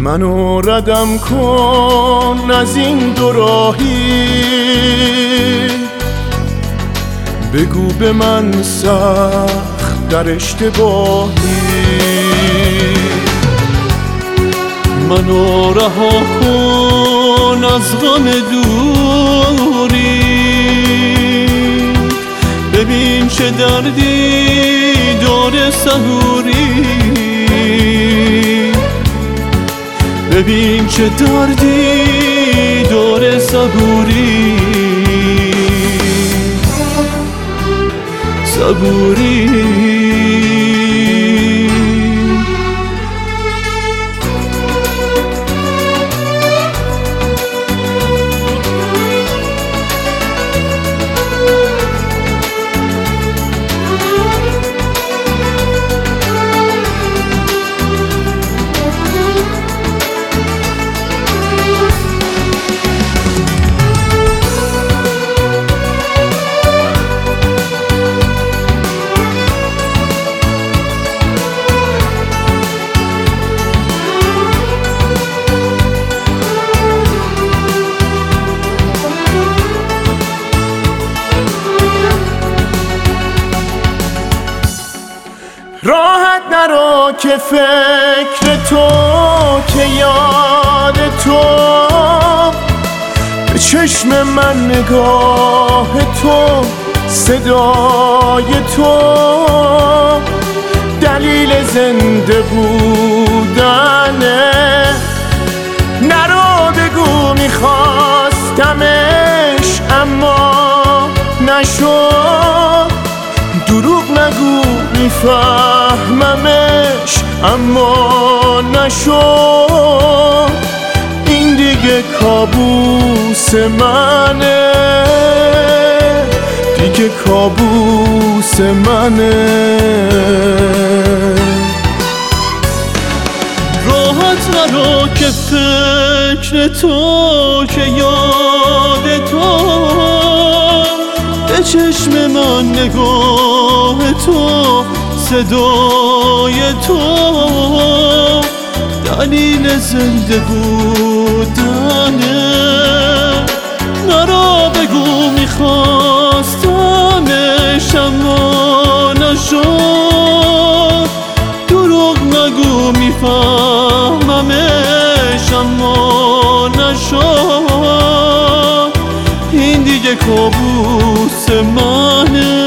منو ردم کن از این دو راهی، بگو به من سخت در اشتباهی. منو رها کن از غم دوری، ببین چه دردی دور صبوری، ببین چه دردی دور صبوری، صبوری. راحت نرو که فکر تو، که یاد تو، به چشم من نگاه تو، صدای تو، دلیل زنده بودنه. نرو بگو میخواستمش اما نشد، دروغ نگو میفهممش اما نشد. این دیگه کابوس منه، دیگه کابوس منه. راحت نرو که فکر تو، که یاد تو، به چشم من نگاه تو، صدای تو، دلیل زنده بودنه. نرا بگو میخواستمش اما نشد، دروغ نگو میفهممش اما نشد. این دیگه کابوس منه،